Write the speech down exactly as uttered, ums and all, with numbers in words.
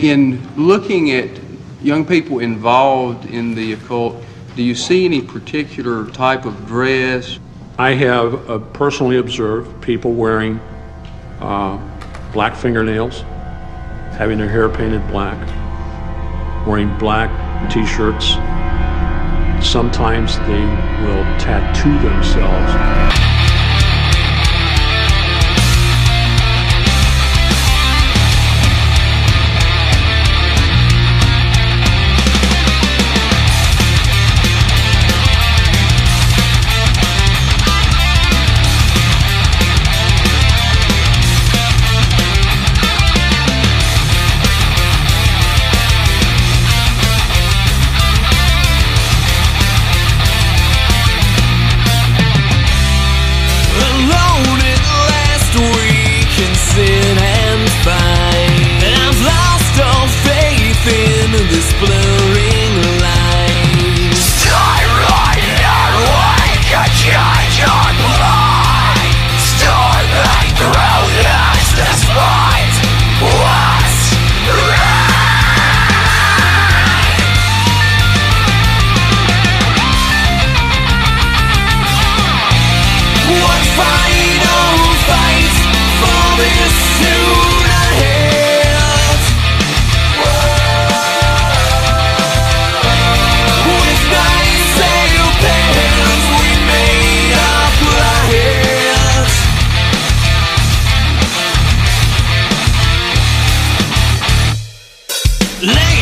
In looking at young people involved in the occult, do you see any particular type of dress? I have uh, personally observed people wearing uh, black fingernails, having their hair painted black, wearing black t-shirts. Sometimes they will tattoo themselves. This blurring line. Starlight and wake a change on blind. Starlight through us despite what's right. One final fight for this suit ahead. Let